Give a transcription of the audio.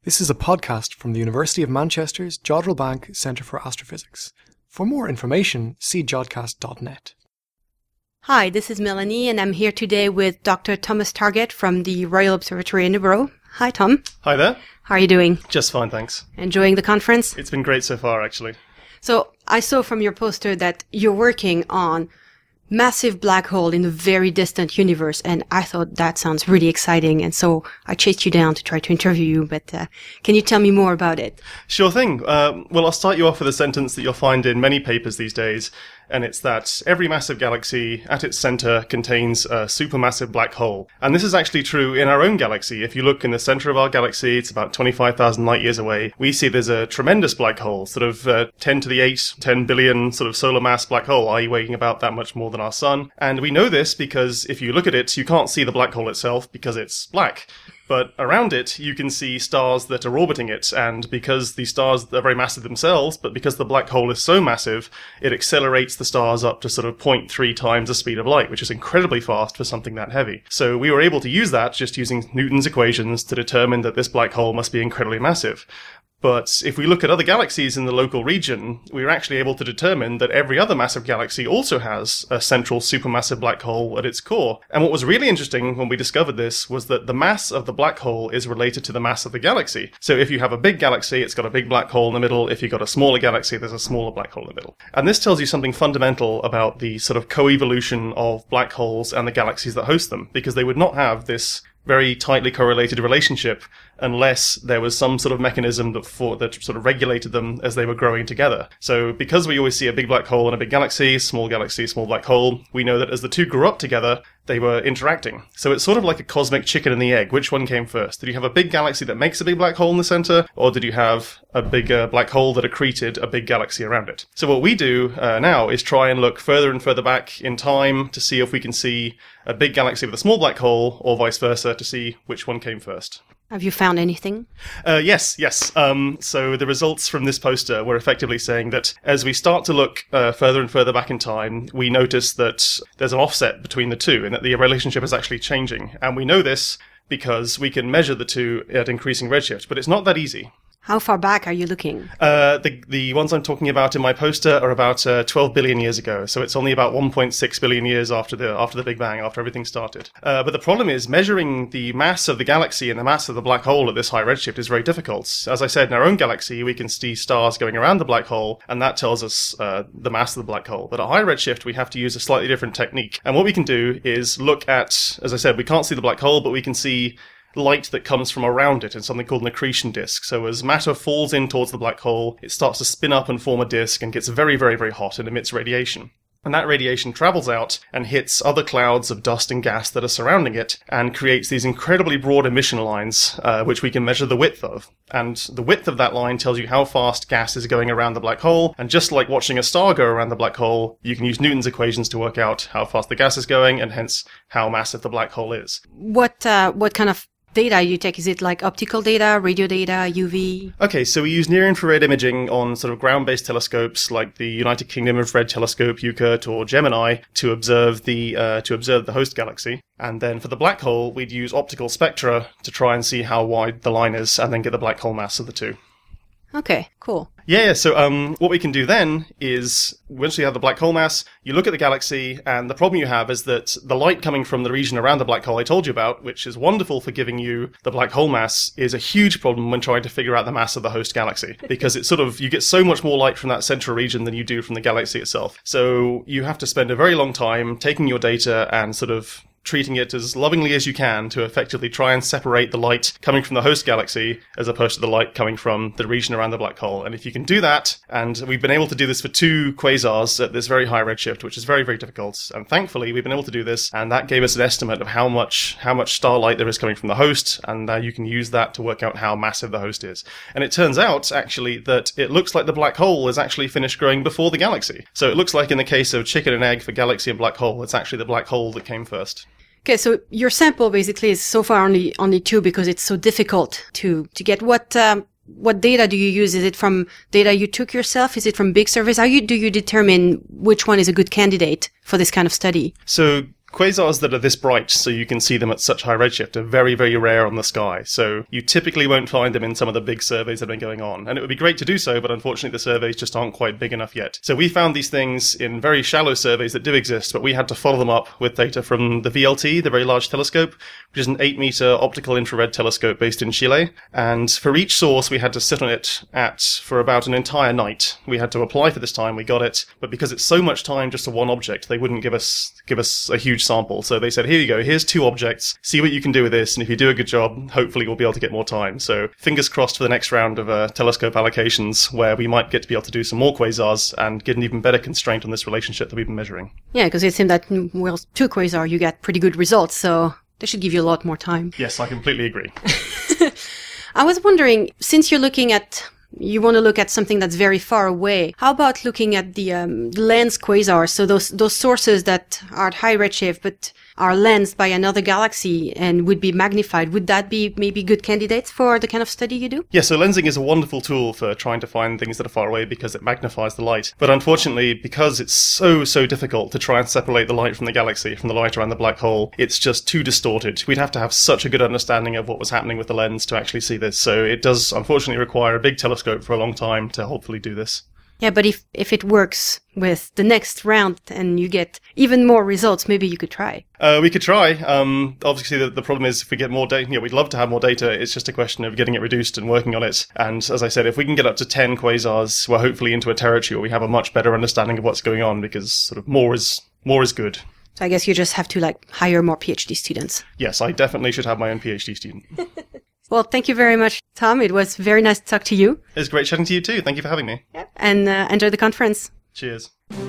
This is a podcast from the University of Manchester's Jodrell Bank Centre for Astrophysics. For more information, see jodcast.net. Hi, this is Melanie, and I'm here today with Dr. Thomas Targett from the Royal Observatory in Edinburgh. Hi, Tom. Hi there. How are you doing? Just fine, thanks. Enjoying the conference? It's been great so far, actually. So, I saw from your poster that you're working on massive black hole in a very distant universe, and I thought that sounds really exciting, and so I chased you down to try to interview you, but can you tell me more about it? Sure thing. Well, I'll start you off with a sentence that you'll find in many papers these days, and it's that every massive galaxy at its center contains a supermassive black hole. And this is actually true in our own galaxy. If you look in the center of our galaxy, it's about 25,000 light years away, we see there's a tremendous black hole, sort of 10 to the 8, 10 billion sort of solar mass black hole, i.e. weighing about that much more than our sun. And we know this because if you look at it, you can't see the black hole itself because it's black. But around it, you can see stars that are orbiting it, and because these stars are very massive themselves, but because the black hole is so massive, it accelerates the stars up to sort of 0.3 times the speed of light, which is incredibly fast for something that heavy. So we were able to use that just using Newton's equations to determine that this black hole must be incredibly massive. But if we look at other galaxies in the local region, we were actually able to determine that every other massive galaxy also has a central supermassive black hole at its core. And what was really interesting when we discovered this was that the mass of the black hole is related to the mass of the galaxy. So if you have a big galaxy, it's got a big black hole in the middle. If you've got a smaller galaxy, there's a smaller black hole in the middle. And this tells you something fundamental about the sort of coevolution of black holes and the galaxies that host them, because they would not have this very tightly correlated relationship unless there was some sort of mechanism that sort of regulated them as they were growing together. So because we always see a big black hole and a big galaxy, small black hole, we know that as the two grew up together, they were interacting. So it's sort of like a cosmic chicken and the egg. Which one came first? Did you have a big galaxy that makes a big black hole in the center, or did you have a big black hole that accreted a big galaxy around it? So what we do now is try and look further and further back in time to see if we can see a big galaxy with a small black hole, or vice versa, to see which one came first. Have you found anything? Yes. So the results from this poster were effectively saying that as we start to look further and further back in time, we notice that there's an offset between the two and that the relationship is actually changing. And we know this because we can measure the two at increasing redshift, but it's not that easy. How far back are you looking? The ones I'm talking about in my poster are about 12 billion years ago, so it's only about 1.6 billion years after the Big Bang, after everything started. But the problem is measuring the mass of the galaxy and the mass of the black hole at this high redshift is very difficult. As I said, in our own galaxy, we can see stars going around the black hole, and that tells us the mass of the black hole. But at high redshift, we have to use a slightly different technique. And what we can do is look at, as I said, we can't see the black hole, but we can see light that comes from around it in something called an accretion disk. So as matter falls in towards the black hole, it starts to spin up and form a disk and gets very, very, very hot and emits radiation. And that radiation travels out and hits other clouds of dust and gas that are surrounding it and creates these incredibly broad emission lines, which we can measure the width of. And the width of that line tells you how fast gas is going around the black hole. And just like watching a star go around the black hole, you can use Newton's equations to work out how fast the gas is going and hence how massive the black hole is. What kind of data you take? Is it like optical data, radio data, UV? Okay, so we use near-infrared imaging on sort of ground-based telescopes like the United Kingdom Infrared Telescope, UCURT, or Gemini to observe the host galaxy. And then for the black hole, we'd use optical spectra to try and see how wide the line is and then get the black hole mass of the two. Okay, cool. Yeah, so what we can do then is, once we have the black hole mass, you look at the galaxy, and the problem you have is that the light coming from the region around the black hole I told you about, which is wonderful for giving you the black hole mass, is a huge problem when trying to figure out the mass of the host galaxy. Because it's you get so much more light from that central region than you do from the galaxy itself. So you have to spend a very long time taking your data and sort of treating it as lovingly as you can to effectively try and separate the light coming from the host galaxy as opposed to the light coming from the region around the black hole. And if you can do that, and we've been able to do this for two quasars at this very high redshift, which is very, very difficult, and thankfully we've been able to do this, and that gave us an estimate of how much starlight there is coming from the host, and you can use that to work out how massive the host is. And it turns out, actually, that it looks like the black hole is actually finished growing before the galaxy. So it looks like in the case of chicken and egg for galaxy and black hole, it's actually the black hole that came first. Okay, so your sample basically is so far only two because it's so difficult to get. What data do you use? Is it from data you took yourself? Is it from big surveys? Do you determine which one is a good candidate for this kind of study? So Quasars that are this bright, so you can see them at such high redshift, are very, very rare on the sky. So you typically won't find them in some of the big surveys that have been going on. And it would be great to do so, but unfortunately the surveys just aren't quite big enough yet. So we found these things in very shallow surveys that do exist, but we had to follow them up with data from the VLT, the Very Large Telescope, which is an 8-meter optical infrared telescope based in Chile. And for each source, we had to sit on it for about an entire night. We had to apply for this time, we got it, but because it's so much time just to one object, they wouldn't give us a huge sample. So they said, here you go, here's 2 objects, see what you can do with this, and if you do a good job, hopefully we'll be able to get more time. So fingers crossed for the next round of telescope allocations, where we might get to be able to do some more quasars and get an even better constraint on this relationship that we've been measuring. Yeah, because it seemed that, well, 2 quasar, you get pretty good results, so they should give you a lot more time. Yes, I completely agree. I was wondering, since you want to look at something that's very far away, how about looking at the lens quasars, so those sources that are at high redshift but are lensed by another galaxy and would be magnified? Would that be maybe good candidates for the kind of study you do? Yeah, so lensing is a wonderful tool for trying to find things that are far away because it magnifies the light. But unfortunately, because it's so difficult to try and separate the light from the galaxy, from the light around the black hole, it's just too distorted. We'd have to have such a good understanding of what was happening with the lens to actually see this. So it does unfortunately require a big telescope for a long time to hopefully do this. Yeah, but if it works with the next round and you get even more results, maybe you could try. We could try. Obviously, the problem is if we get more data, we'd love to have more data. It's just a question of getting it reduced and working on it. And as I said, if we can get up to 10 quasars, we're hopefully into a territory where we have a much better understanding of what's going on, because sort of more is good. So I guess you just have to hire more PhD students. Yes, I definitely should have my own PhD student. Well, thank you very much, Tom. It was very nice to talk to you. It's great chatting to you too. Thank you for having me. And enjoy the conference. Cheers.